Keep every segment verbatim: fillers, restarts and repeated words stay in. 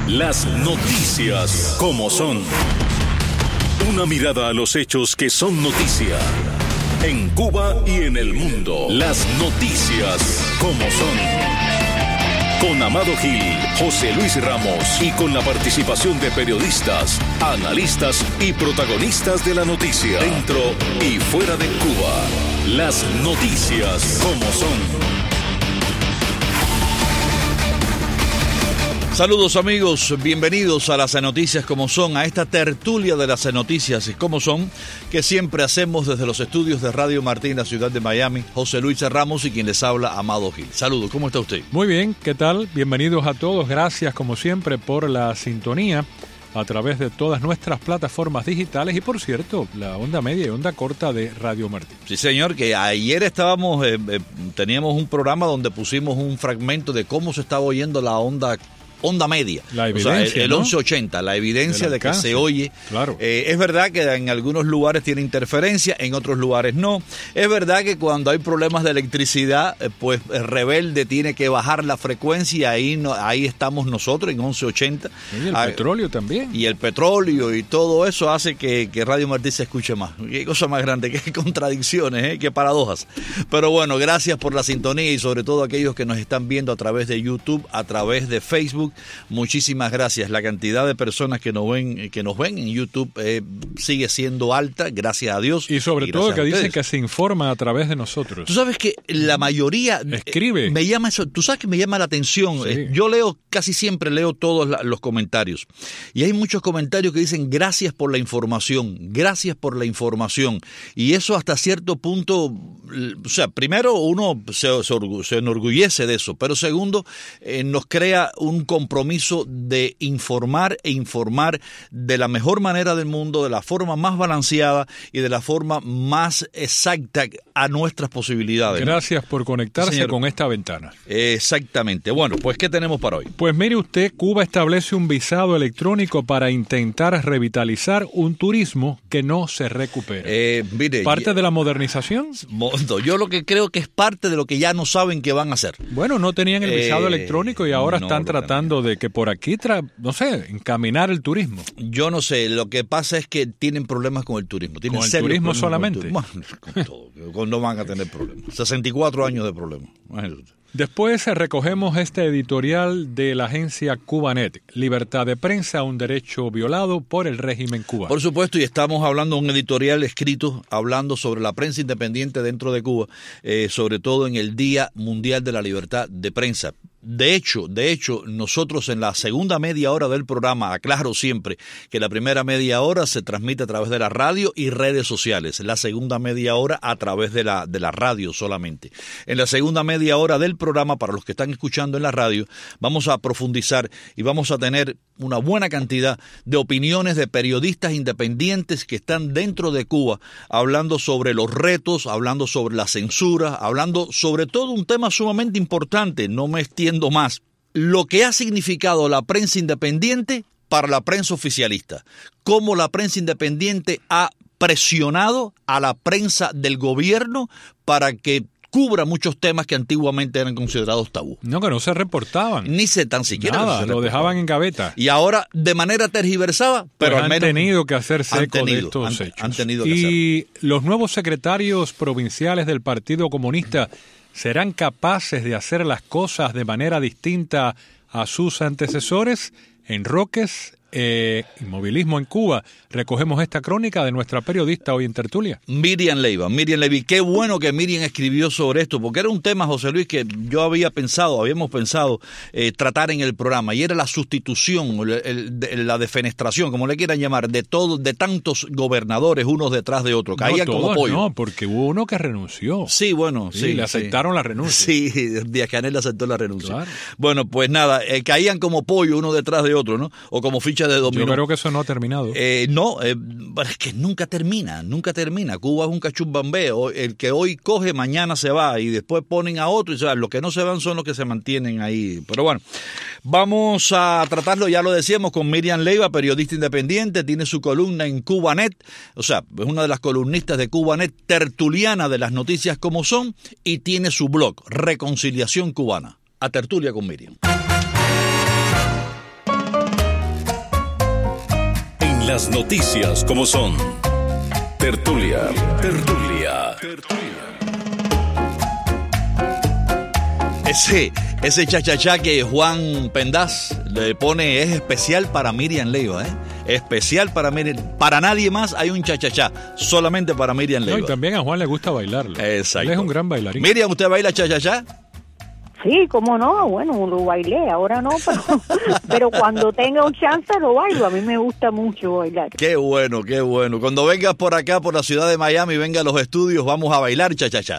Las noticias como son. Una mirada a los hechos que son noticia. En Cuba y en el mundo. Las noticias como son. Con Amado Gil, José Luis Ramos y con la participación de periodistas, analistas y protagonistas de la noticia. Dentro y fuera de Cuba. Las noticias como son. Saludos amigos, bienvenidos a las noticias como son, a esta tertulia de las noticias como son, que siempre hacemos desde los estudios de Radio Martín, la ciudad de Miami. José Luis Ramos y quien les habla, Amado Gil. Saludos, ¿cómo está usted? Muy bien, ¿qué tal? Bienvenidos a todos, gracias como siempre por la sintonía a través de todas nuestras plataformas digitales y, por cierto, la onda media y onda corta de Radio Martín. Sí, señor, que ayer estábamos, eh, eh, teníamos un programa donde pusimos un fragmento de cómo se estaba oyendo la onda onda media, la evidencia, o sea, el, el ¿no? once ochenta, la evidencia de que se oye. Claro. Eh, es verdad que en algunos lugares tiene interferencia, en otros lugares no. Es verdad que cuando hay problemas de electricidad, eh, pues el Rebelde tiene que bajar la frecuencia y ahí, no, ahí estamos nosotros en once ochenta. Y el ah, petróleo también. Y el petróleo y todo eso hace que, que Radio Martín se escuche más. Qué cosa más grande, qué contradicciones, ¿eh? Qué paradojas. Pero bueno, gracias por la sintonía y sobre todo aquellos que nos están viendo a través de YouTube, a través de Facebook. Muchísimas gracias. La cantidad de personas que nos ven, que nos ven en YouTube eh, sigue siendo alta, gracias a Dios. Y sobre y todo que dicen que se informa a través de nosotros. Tú sabes que la mayoría escribe. Eh, me llama eso. Tú sabes que me llama la atención. Sí. Eh, yo leo, casi siempre leo todos la, los comentarios. Y hay muchos comentarios que dicen gracias por la información, gracias por la información. Y eso hasta cierto punto, o sea, primero uno se, se, se enorgullece de eso, pero segundo, eh, nos crea un compromiso de informar e informar de la mejor manera del mundo, de la forma más balanceada y de la forma más exacta a nuestras posibilidades. Gracias por conectarse Señor. con esta ventana. Exactamente. Bueno, pues ¿qué tenemos para hoy? Pues mire usted, Cuba establece un visado electrónico para intentar revitalizar un turismo que no se recupera. Eh, mire, ¿Parte de la modernización? Yo lo que creo que es parte de lo que ya no saben qué van a hacer. Bueno, no tenían el visado eh, electrónico y ahora no, están tratando de que por aquí, tra- no sé, encaminar el turismo. Yo no sé, lo que pasa es que tienen problemas con el turismo. Tienen ¿Con el turismo solamente? Con, el turismo. Con todo, no van a tener problemas. sesenta y cuatro años de problemas. Después recogemos este editorial de la agencia Cubanet, Libertad de prensa, un derecho violado por el régimen cubano. Por supuesto, y estamos hablando de un editorial escrito hablando sobre la prensa independiente dentro de Cuba, eh, sobre todo en el Día Mundial de la Libertad de Prensa. De hecho, de hecho, nosotros en la segunda media hora del programa, aclaro siempre que la primera media hora se transmite a través de la radio y redes sociales, la segunda media hora a través de la, de la radio solamente. En la segunda media hora del programa, para los que están escuchando en la radio, vamos a profundizar y vamos a tener una buena cantidad de opiniones de periodistas independientes que están dentro de Cuba, hablando sobre los retos, hablando sobre la censura, hablando sobre todo un tema sumamente importante, no me extiendo más, lo que ha significado la prensa independiente para la prensa oficialista, cómo la prensa independiente ha presionado a la prensa del gobierno para que cubra muchos temas que antiguamente eran considerados tabú. No, que no se reportaban. Ni se tan siquiera. Nada, se lo dejaban en gaveta. Y ahora de manera tergiversada, pero pues al menos han tenido que hacerse eco tenido, de estos han, hechos. Han tenido que y hacerlo. Los nuevos secretarios provinciales del Partido Comunista ¿serán capaces de hacer las cosas de manera distinta a sus antecesores? En Roques, eh, Inmovilismo en Cuba, recogemos esta crónica de nuestra periodista hoy en tertulia. Miriam Leiva, Miriam Levy, qué bueno que Miriam escribió sobre esto, porque era un tema, José Luis, que yo había pensado, habíamos pensado eh, tratar en el programa, y era la sustitución, el, el, la defenestración, como le quieran llamar, de todos, de tantos gobernadores, unos detrás de otros, caían no, todos, como pollo. No, porque hubo uno que renunció. Sí, bueno, sí. sí le aceptaron sí. la renuncia. Sí, Díaz-Canel aceptó la renuncia. Claro. Bueno, pues nada, eh, caían como pollo uno detrás de otro, ¿no? O como ficha de dominó. Yo creo que eso no ha terminado. Eh, no, eh, es que nunca termina, nunca termina. Cuba es un cachumbambeo. El que hoy coge, mañana se va y después ponen a otro. Y, o sea, los que no se van son los que se mantienen ahí. Pero bueno, vamos a tratarlo, ya lo decíamos, con Miriam Leiva, periodista independiente. Tiene su columna en Cubanet. O sea, es una de las columnistas de Cubanet, tertuliana de las noticias como son. Y tiene su blog, Reconciliación Cubana. A tertulia con Miriam. Las noticias como son. Tertulia, tertulia, tertulia. Ese, ese cha-cha-cha que Juan Pendaz le pone es especial para Miriam Leiva, ¿eh? Especial para Miriam. Para nadie más hay un cha-cha-cha, solamente para Miriam Leiva. No, y también a Juan le gusta bailarlo. Exacto. Él es un gran bailarín. Miriam, ¿usted baila cha-cha-cha? Sí, cómo no, bueno, lo bailé, ahora no, pero, pero cuando tenga un chance lo bailo, a mí me gusta mucho bailar. Qué bueno, qué bueno. Cuando vengas por acá, por la ciudad de Miami, venga a los estudios, vamos a bailar cha-cha-cha.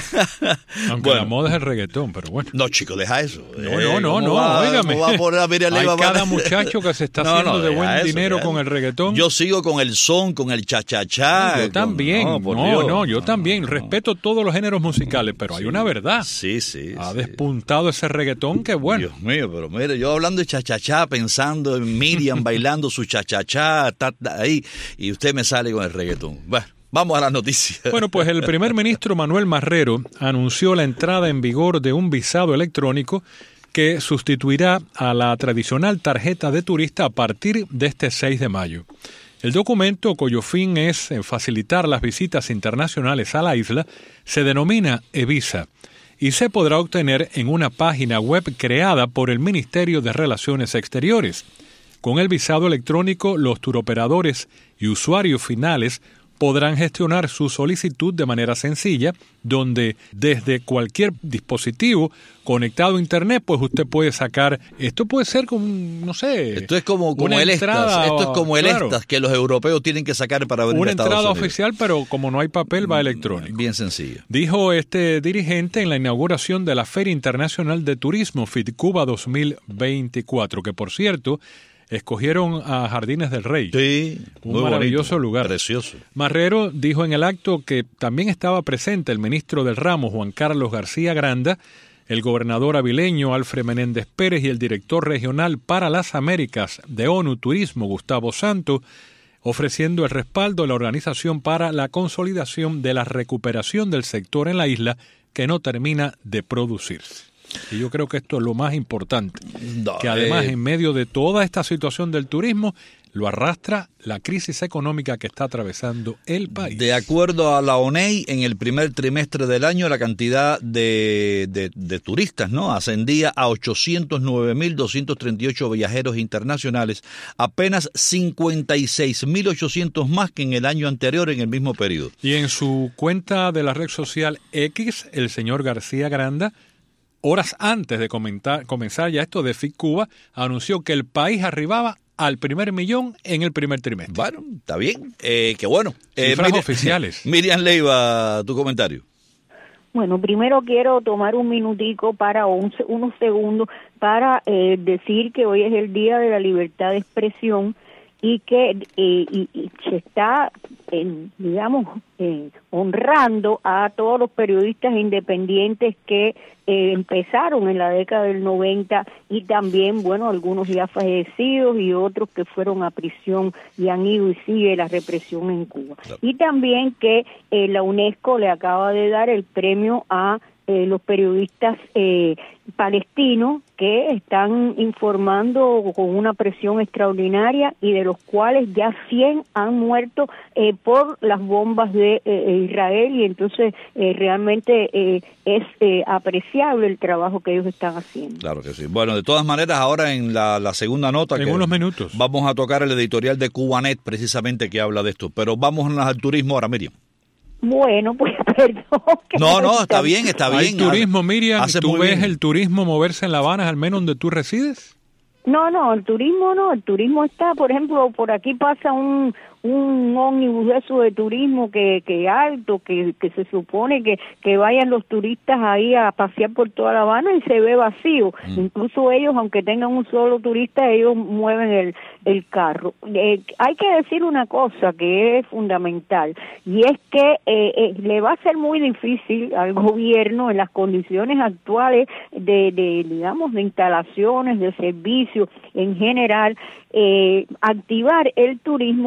Aunque bueno. la moda es el reggaetón, pero bueno. No, chico, deja eso. No, no, no, no, óigame. Va a poner a Miriam Leiva Hay cada muchacho que se está no, haciendo no, de buen eso, dinero deja. con el reggaetón. Yo sigo con el son, con el cha-cha-cha. Yo también, con... no, no, no, Dios. no, yo también. No, Respeto todos los géneros musicales, pero hay sí, una verdad. Sí, sí. Ha sí. despuntado ese reggaetón, que bueno. Dios mío, pero mire, yo hablando de cha-cha-cha, pensando en Miriam bailando su cha-cha-cha, ta, ta, ahí, y usted me sale con el reggaetón. Bueno, vamos a las noticias. Bueno, pues el primer ministro Manuel Marrero anunció la entrada en vigor de un visado electrónico que sustituirá a la tradicional tarjeta de turista a partir de este seis de mayo. El documento, cuyo fin es facilitar las visitas internacionales a la isla, se denomina eVisa y se podrá obtener en una página web creada por el Ministerio de Relaciones Exteriores. Con el visado electrónico, los turoperadores y usuarios finales podrán gestionar su solicitud de manera sencilla, donde desde cualquier dispositivo conectado a Internet, pues usted puede sacar, esto puede ser como, no sé... Esto es como, como el ESTAS, esto es como el claro, ESTAS que los europeos tienen que sacar para venir una a Estados entrada Unidos. oficial, pero como no hay papel, va electrónico. Bien sencillo. Dijo este dirigente en la inauguración de la Feria Internacional de Turismo FitCuba dos mil veinticuatro, que por cierto... escogieron a Jardines del Rey. Sí, un muy maravilloso bonito, lugar. Precioso. Marrero dijo en el acto que también estaba presente el ministro del ramo, Juan Carlos García Granda, el gobernador avileño, Alfred Menéndez Pérez, y el director regional para las Américas de ONU Turismo, Gustavo Santos, ofreciendo el respaldo a la organización para la consolidación de la recuperación del sector en la isla que no termina de producirse. Y yo creo que esto es lo más importante, no, que además eh, en medio de toda esta situación del turismo, lo arrastra la crisis económica que está atravesando el país. De acuerdo a la O N E I, en el primer trimestre del año la cantidad de, de, de turistas, ¿no?, ascendía a ochocientos nueve mil doscientos treinta y ocho viajeros internacionales, apenas cincuenta y seis mil ochocientos más que en el año anterior en el mismo periodo. Y en su cuenta de la red social X, el señor García Granda, horas antes de comentar, comenzar ya esto de FitCuba, anunció que el país arribaba al primer millón en el primer trimestre. Bueno, está bien, eh, qué bueno. Eh, Cifras Miriam, oficiales. Miriam Leiva, tu comentario. Bueno, primero quiero tomar un minutico para un, unos segundos para eh, decir que hoy es el Día de la Libertad de Expresión y que eh, y, y se está, eh, digamos, eh, honrando a todos los periodistas independientes que eh, empezaron en la década del noventa y también, bueno, algunos ya fallecidos y otros que fueron a prisión y han ido y sigue la represión en Cuba. Claro. Y también que eh, la UNESCO le acaba de dar el premio a eh, los periodistas eh, palestinos que están informando con una presión extraordinaria y de los cuales ya cien han muerto eh, por las bombas de eh, Israel, y entonces eh, realmente eh, es eh, apreciable el trabajo que ellos están haciendo. Claro que sí. Bueno, de todas maneras, ahora en la, la segunda nota, en que unos minutos vamos a tocar el editorial de Cubanet precisamente que habla de esto, pero vamos al turismo ahora, Miriam. Bueno, pues perdón. No, no, está bien, está bien. ¿Hay turismo, Miriam? Hace ¿Tú ves bien. el turismo moverse en La Habana, al menos donde tú resides? No, no, el turismo no, el turismo está, por ejemplo, por aquí pasa un un ómnibus de eso de turismo que que alto, que que se supone que que vayan los turistas ahí a pasear por toda La Habana y se ve vacío. Mm. Incluso ellos, aunque tengan un solo turista, ellos mueven el el carro. Eh, hay que decir una cosa que es fundamental, y es que eh, eh, le va a ser muy difícil al gobierno en las condiciones actuales de, de digamos, de instalaciones, de servicios en general, eh, activar el turismo cuando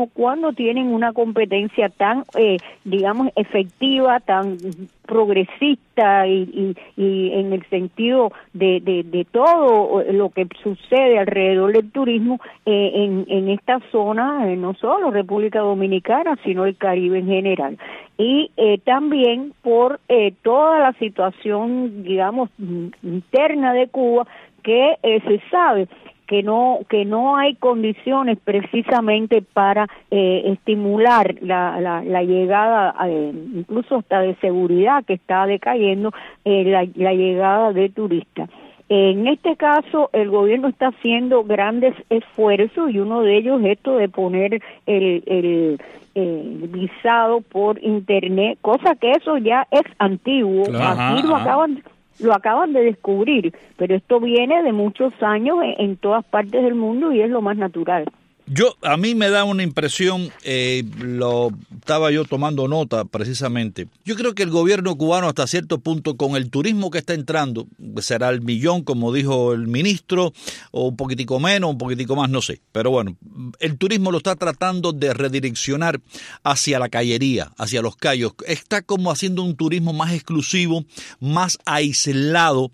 mundo tienen una competencia tan, eh, digamos, efectiva, tan progresista y, y, y en el sentido de, de, de todo lo que sucede alrededor del turismo eh, en, en esta zona, eh, no solo República Dominicana, sino el Caribe en general. Y eh, también por eh, toda la situación, digamos, interna de Cuba, que eh, se sabe que no que no hay condiciones precisamente para eh, estimular la, la, la llegada, eh, incluso hasta de seguridad que está decayendo, eh, la, la llegada de turistas. En este caso, el gobierno está haciendo grandes esfuerzos y uno de ellos es esto de poner el, el, el visado por internet, cosa que eso ya es antiguo. Claro. Aquí lo acaban lo acaban de descubrir, pero esto viene de muchos años en, en todas partes del mundo y es lo más natural. Yo, a mí me da una impresión, eh, lo estaba yo tomando nota precisamente. Yo creo que el gobierno cubano hasta cierto punto, con el turismo que está entrando, será el millón, como dijo el ministro, o un poquitico menos, un poquitico más, no sé. Pero bueno, el turismo lo está tratando de redireccionar hacia la callería, hacia los cayos. Está como haciendo un turismo más exclusivo, más aislado.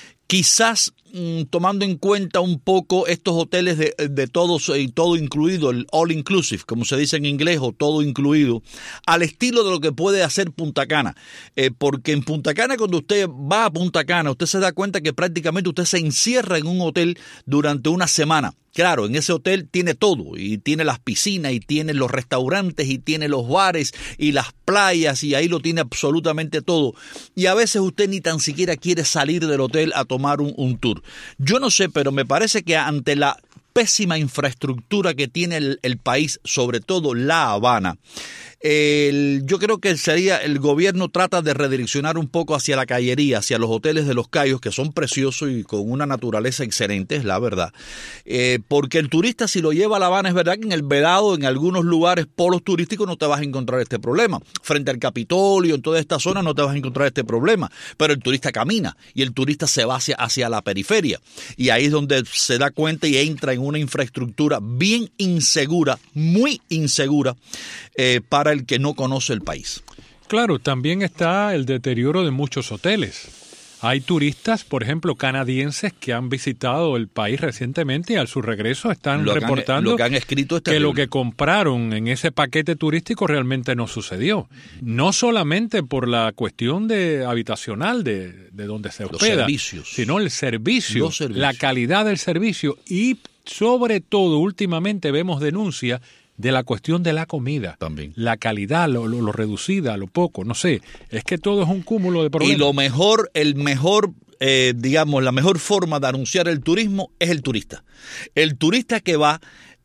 Quizás mm, tomando en cuenta un poco estos hoteles de, de todos y todo incluido, el all inclusive, como se dice en inglés, o todo incluido, al estilo de lo que puede hacer Punta Cana. Eh, porque en Punta Cana, cuando usted va a Punta Cana, usted se da cuenta que prácticamente usted se encierra en un hotel durante una semana. Claro, en ese hotel tiene todo, y tiene las piscinas, y tiene los restaurantes, y tiene los bares, y las playas, y ahí lo tiene absolutamente todo. Y a veces usted ni tan siquiera quiere salir del hotel a tomar un, un tour. Yo no sé, pero me parece que ante la pésima infraestructura que tiene el, el país, sobre todo La Habana, el, yo creo que sería el gobierno trata de redireccionar un poco hacia la callería, hacia los hoteles de los Cayos, que son preciosos y con una naturaleza excelente, es la verdad. Eh, porque el turista, si lo lleva a La Habana, es verdad que en el Vedado, en algunos lugares, polos turísticos, no te vas a encontrar este problema. Frente al Capitolio, en toda esta zona, no te vas a encontrar este problema. Pero el turista camina y el turista se va hacia, hacia la periferia. Y ahí es donde se da cuenta y entra en una infraestructura bien insegura, muy insegura, eh, para el que no conoce el país. Claro, también está el deterioro de muchos hoteles. Hay turistas, por ejemplo, canadienses que han visitado el país recientemente y a su regreso están lo reportando han, lo que, han escrito es que lo que compraron en ese paquete turístico realmente no sucedió. No solamente por la cuestión de habitacional de, de donde se hospeda, los servicios, sino el servicio, los servicios, la calidad del servicio y sobre todo últimamente vemos denuncias de la cuestión de la comida, también la calidad, lo, lo, lo reducida, lo poco, no sé, es que todo es un cúmulo de problemas. Y lo mejor, el mejor, eh, digamos, la mejor forma de anunciar el turismo es el turista. El turista que va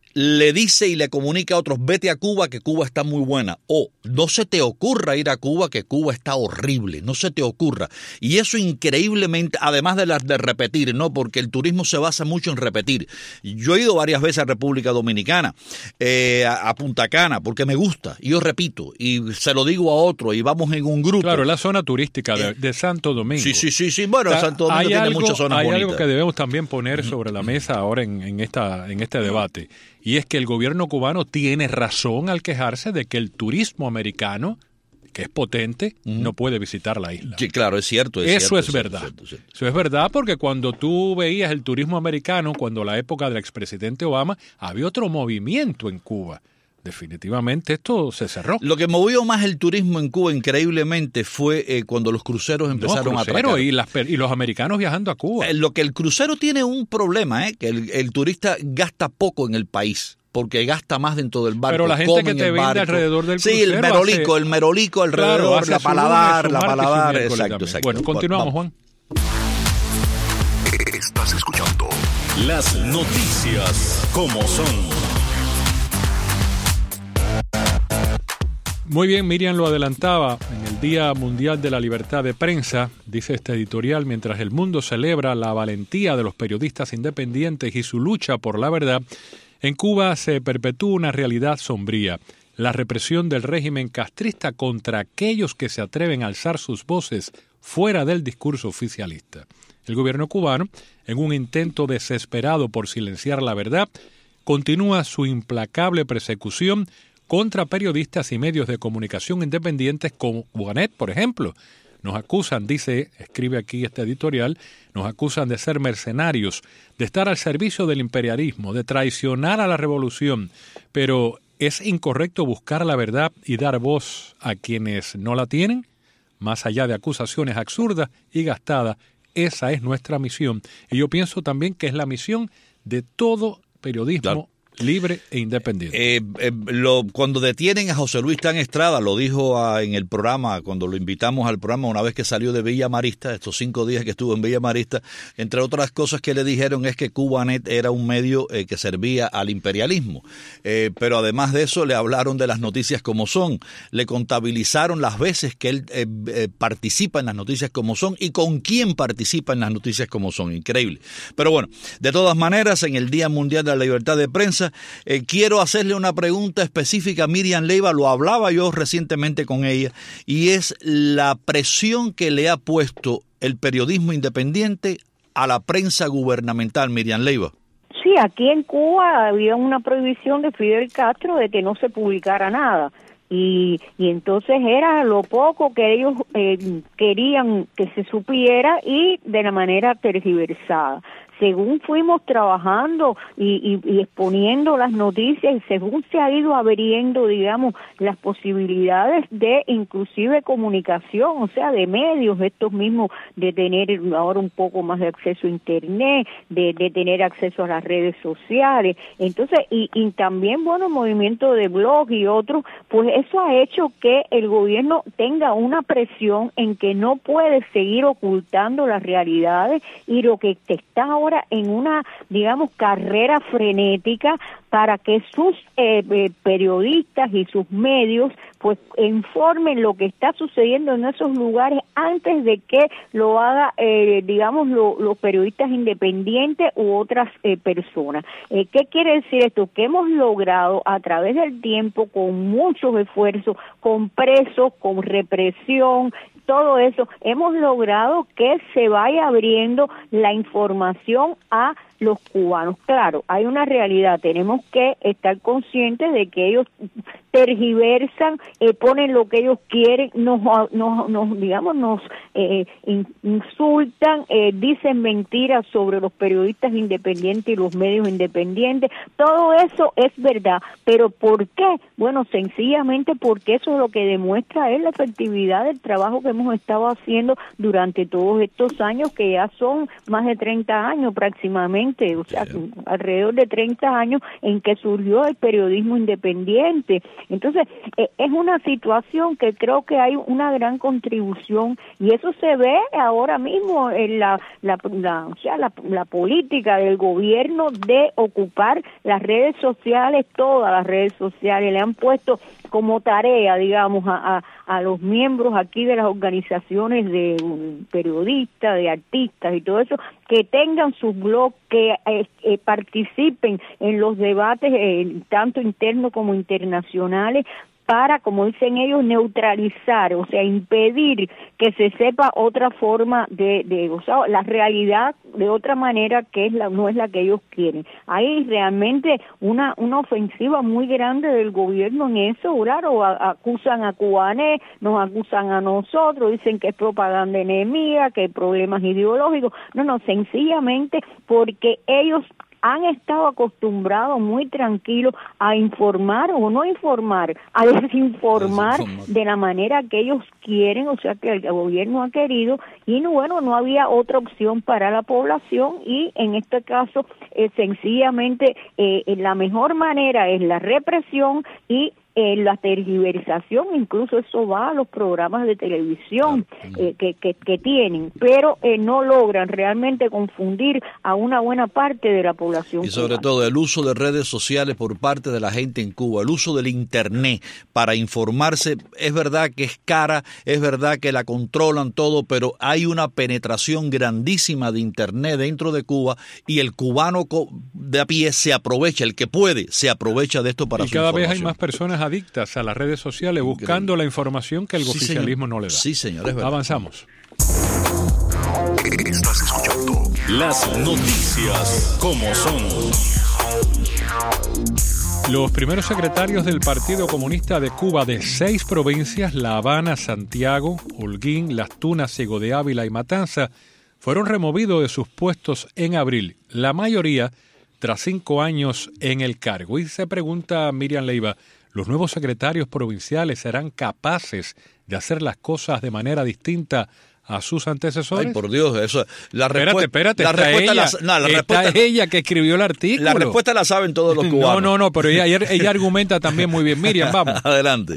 le dice y le comunica a otros, vete a Cuba, que Cuba está muy buena. O no se te ocurra ir a Cuba, que Cuba está horrible. No se te ocurra. Y eso increíblemente, además de, la, de repetir, ¿no? Porque el turismo se basa mucho en repetir. Yo he ido varias veces a República Dominicana, eh, a, a Punta Cana, porque me gusta. Y yo repito, y se lo digo a otro, y vamos en un grupo. Claro, la zona turística de, de Santo Domingo. Sí, sí, sí, sí. Bueno, o sea, Santo Domingo tiene algo, muchas zonas hay bonitas. Hay algo que debemos también poner sobre la mesa ahora en, en, esta, en este debate. Y es que el gobierno cubano tiene razón al quejarse de que el turismo americano, que es potente, uh-huh. no puede visitar la isla. Sí, claro, es cierto. Es Eso cierto, es, es verdad. Cierto, cierto, cierto. Eso es verdad porque cuando tú veías el turismo americano, cuando la época del expresidente Obama, había otro movimiento en Cuba. Definitivamente esto se cerró. Lo que movió más el turismo en Cuba increíblemente fue eh, cuando los cruceros empezaron no, a atracar. Y, las, y los americanos viajando a Cuba. Eh, lo que el crucero tiene un problema, eh, que el, el turista gasta poco en el país. Porque gasta más dentro del barco. Pero la gente que te vende barco. alrededor del crucero. Sí, el merolico, hace, el merolico alrededor, claro, la paladar, la paladar. Exacto, exacto. Bueno, continuamos, Juan. Estás escuchando las noticias como son. Muy bien, Miriam lo adelantaba. En el Día Mundial de la Libertad de Prensa, dice este editorial, mientras el mundo celebra la valentía de los periodistas independientes y su lucha por la verdad, en Cuba se perpetúa una realidad sombría, la represión del régimen castrista contra aquellos que se atreven a alzar sus voces fuera del discurso oficialista. El gobierno cubano, en un intento desesperado por silenciar la verdad, continúa su implacable persecución contra periodistas y medios de comunicación independientes como Cubanet, por ejemplo. Nos acusan, dice, escribe aquí este editorial, nos acusan de ser mercenarios, de estar al servicio del imperialismo, de traicionar a la revolución, pero ¿es incorrecto buscar la verdad y dar voz a quienes no la tienen? Más allá de acusaciones absurdas y gastadas, esa es nuestra misión. Y yo pienso también que es la misión de todo periodismo claro. libre e independiente. Eh, eh, lo, cuando detienen a José Luis Tan Estrada, lo dijo a, en el programa, cuando lo invitamos al programa, una vez que salió de Villa Marista, estos cinco días que estuvo en Villa Marista, entre otras cosas que le dijeron es que Cubanet era un medio eh, que servía al imperialismo. Eh, pero además de eso le hablaron de las noticias como son, le contabilizaron las veces que él eh, eh, participa en las noticias como son y con quién participa en las noticias como son. Increíble. Pero bueno, de todas maneras, en el Día Mundial de la Libertad de Prensa, Eh, quiero hacerle una pregunta específica a Miriam Leiva, lo hablaba yo recientemente con ella, y es la presión que le ha puesto el periodismo independiente a la prensa gubernamental, Miriam Leiva. Sí, aquí en Cuba había una prohibición de Fidel Castro de que no se publicara nada. Y, y entonces era lo poco que ellos eh, querían que se supiera y de la manera tergiversada. Según fuimos trabajando y, y, y exponiendo las noticias, y según se ha ido abriendo, digamos, las posibilidades de inclusive comunicación, o sea, de medios, estos mismos, de tener ahora un poco más de acceso a Internet, de, de tener acceso a las redes sociales, entonces, y, y también, bueno, movimiento de blog y otros, pues eso ha hecho que el gobierno tenga una presión en que no puede seguir ocultando las realidades y lo que está ahora en una, digamos, carrera frenética para que sus eh, eh, periodistas y sus medios pues informen lo que está sucediendo en esos lugares antes de que lo haga, eh, digamos, lo, los periodistas independientes u otras eh, personas. Eh, ¿Qué quiere decir esto? Que hemos logrado a través del tiempo, con muchos esfuerzos, con presos, con represión, todo eso, hemos logrado que se vaya abriendo la información a los cubanos. Claro, hay una realidad, tenemos que estar conscientes de que ellos tergiversan, eh, ponen lo que ellos quieren, nos, nos, nos digamos, nos eh, insultan, eh, dicen mentiras sobre los periodistas independientes y los medios independientes. Todo eso es verdad, pero ¿por qué? Bueno, sencillamente porque eso es lo que demuestra es la efectividad del trabajo que hemos estado haciendo durante todos estos años, que ya son más de treinta años próximamente, o sea, alrededor de treinta años en que surgió el periodismo independiente. Entonces, eh, es una situación que creo que hay una gran contribución y eso se ve ahora mismo en la, la, la, o sea, la, la política del gobierno de ocupar las redes sociales, todas las redes sociales, le han puesto como tarea, digamos, a, a, a los miembros aquí de las organizaciones de um, periodistas, de artistas y todo eso, que tengan sus blogs, que eh, eh, participen en los debates, eh, tanto internos como internacionales, para, como dicen ellos, neutralizar, o sea, impedir que se sepa otra forma de, de o sea, la realidad de otra manera que es la no es la que ellos quieren. Hay realmente una una ofensiva muy grande del gobierno en eso, claro, a, acusan a Cubanet, nos acusan a nosotros, dicen que es propaganda enemiga, que hay problemas ideológicos. No, no, sencillamente porque ellos han estado acostumbrados muy tranquilos a informar o no informar, a desinformar de la manera que ellos quieren, o sea que el gobierno ha querido, y no, bueno, no había otra opción para la población y en este caso eh, sencillamente eh, la mejor manera es la represión y Eh, la tergiversación, incluso eso va a los programas de televisión eh, que, que, que tienen, pero eh, no logran realmente confundir a una buena parte de la población. Y sobre cubana. Todo el uso de redes sociales por parte de la gente en Cuba, el uso del Internet para informarse, es verdad que es cara, es verdad que la controlan todo, pero hay una penetración grandísima de Internet dentro de Cuba y el cubano de a pie se aprovecha, el que puede, se aprovecha de esto para y su cada información. vez hay más personas adictas a las redes sociales buscando la información que el sí, oficialismo señor. no le da. Sí, señor, es verdad. Avanzamos. Estás escuchando las noticias como son. Los primeros secretarios del Partido Comunista de Cuba de seis provincias, La Habana, Santiago, Holguín, Las Tunas, Ciego de Ávila y Matanza, fueron removidos de sus puestos en abril, la mayoría tras cinco años en el cargo. Y se pregunta Miriam Leiva, ¿los nuevos secretarios provinciales serán capaces de hacer las cosas de manera distinta a sus antecesores? Ay, por Dios, eso. La espérate, espérate, la está, respuesta ella, la, no, la está respuesta, ella que escribió el artículo. La respuesta la saben todos los cubanos. No, no, no, pero ella, ella argumenta también muy bien. Miriam, vamos. Adelante.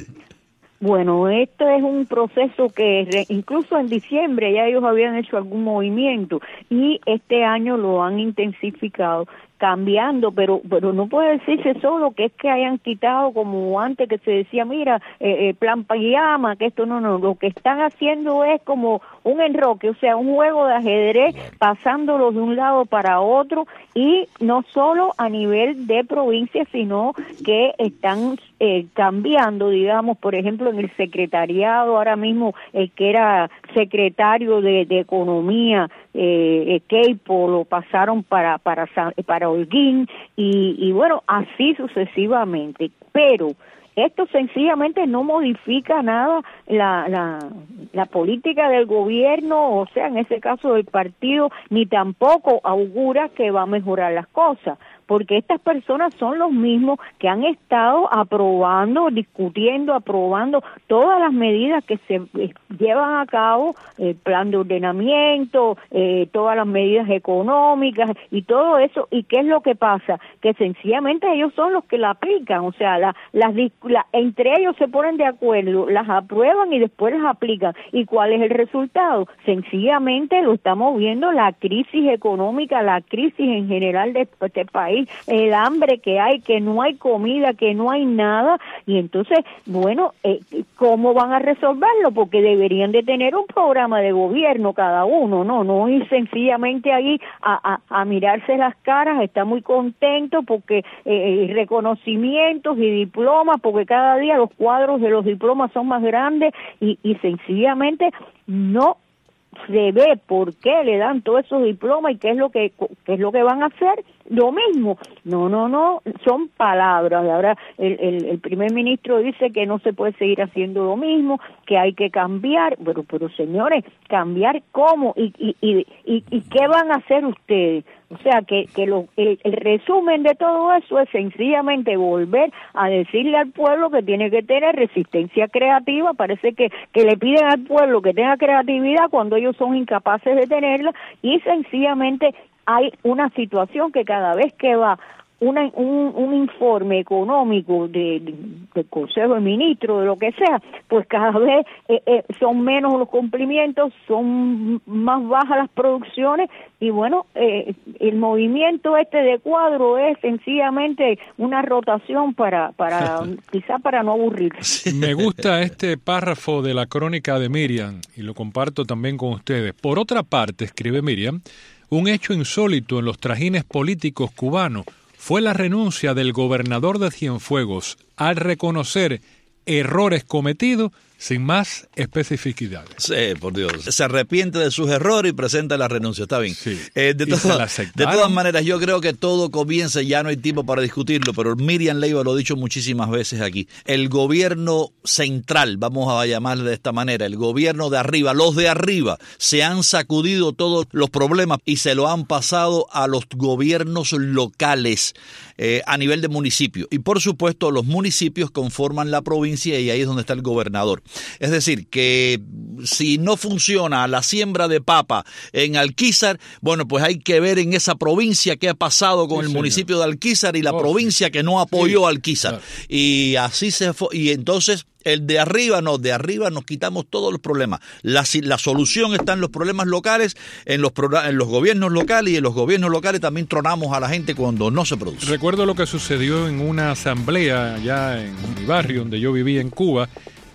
Bueno, esto es un proceso que re, incluso en diciembre ya ellos habían hecho algún movimiento y este año lo han intensificado, cambiando, pero pero no puede decirse solo que es que hayan quitado como antes que se decía, mira, eh, eh, plan pijama, que esto no, no, lo que están haciendo es como un enroque, o sea, un juego de ajedrez, pasándolo de un lado para otro, y no solo a nivel de provincia, sino que están eh, cambiando, digamos, por ejemplo, en el secretariado, ahora mismo el que era secretario de, de Economía, eh, Keipo, lo pasaron para para para Holguín, y, y bueno, así sucesivamente, pero esto sencillamente no modifica nada la, la, la política del gobierno, o sea, en ese caso del partido, ni tampoco augura que va a mejorar las cosas, porque estas personas son los mismos que han estado aprobando, discutiendo, aprobando todas las medidas que se eh, llevan a cabo, el plan de ordenamiento, eh, todas las medidas económicas y todo eso. ¿Y qué es lo que pasa? Que sencillamente ellos son los que la aplican, o sea, la, las la, entre ellos se ponen de acuerdo, las aprueban y después las aplican. ¿Y cuál es el resultado? Sencillamente lo estamos viendo, la crisis económica, la crisis en general de este país, el hambre que hay, que no hay comida, que no hay nada, y entonces, bueno, eh, ¿cómo van a resolverlo? Porque deberían de tener un programa de gobierno cada uno, no, no ir sencillamente ahí a, a, a mirarse las caras, está muy contento porque eh, reconocimientos y diplomas, porque cada día los cuadros de los diplomas son más grandes, y, y sencillamente no se ve por qué le dan todos esos diplomas y qué es lo que qué es lo que van a hacer. Lo mismo, no, no, no, son palabras. Ahora el, el, el primer ministro dice que no se puede seguir haciendo lo mismo, que hay que cambiar, pero, pero señores, ¿cambiar cómo? ¿Y, y, y, y, y qué van a hacer ustedes? O sea, que, que lo, el, el resumen de todo eso es sencillamente volver a decirle al pueblo que tiene que tener resistencia creativa. Parece que, que le piden al pueblo que tenga creatividad cuando ellos son incapaces de tenerla, y sencillamente hay una situación que cada vez que va una, un, un informe económico de, de, del Consejo de Ministros, de lo que sea, pues cada vez eh, eh, son menos los cumplimientos, son más bajas las producciones, y bueno, eh, el movimiento este de cuadro es sencillamente una rotación para, para quizá para no aburrirse. Me gusta este párrafo de la crónica de Miriam, y lo comparto también con ustedes. Por otra parte, escribe Miriam, un hecho insólito en los trajines políticos cubanos fue la renuncia del gobernador de Cienfuegos al reconocer errores cometidos sin más especificidades. Sí, por Dios. Se arrepiente de sus errores y presenta la renuncia. Está bien. Sí. Eh, de, todo, de todas maneras, yo creo que todo comienza, ya no hay tiempo para discutirlo, pero Miriam Leiva lo ha dicho muchísimas veces aquí. El gobierno central, vamos a llamarle de esta manera, el gobierno de arriba, los de arriba, se han sacudido todos los problemas y se lo han pasado a los gobiernos locales eh, a nivel de municipio. Y por supuesto, los municipios conforman la provincia y ahí es donde está el gobernador. Es decir, que si no funciona la siembra de papa en Alquizar, bueno, pues hay que ver en esa provincia qué ha pasado con sí, el señor. municipio de Alquizar y la oh, provincia sí. que no apoyó sí, a Alquizar. Claro. Y así se fue. Y entonces el de arriba, no, de arriba nos quitamos todos los problemas. La, la solución está en los problemas locales, en los, en los gobiernos locales, y en los gobiernos locales también tronamos a la gente cuando no se produce. Recuerdo lo que sucedió en una asamblea allá en mi barrio donde yo vivía en Cuba,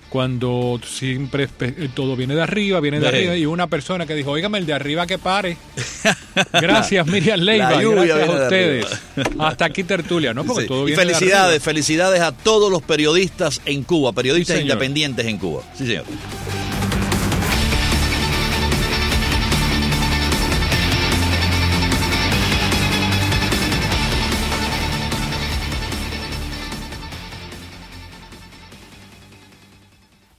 cuando siempre todo viene de arriba, viene de, de arriba, y una persona que dijo, óigame, el de arriba que pare. Gracias, Miriam Leiva, gracias a ustedes. Hasta aquí tertulia, ¿no? Porque sí. todo viene y felicidades, de felicidades a todos los periodistas en Cuba, periodistas sí, independientes en Cuba. Sí, señor.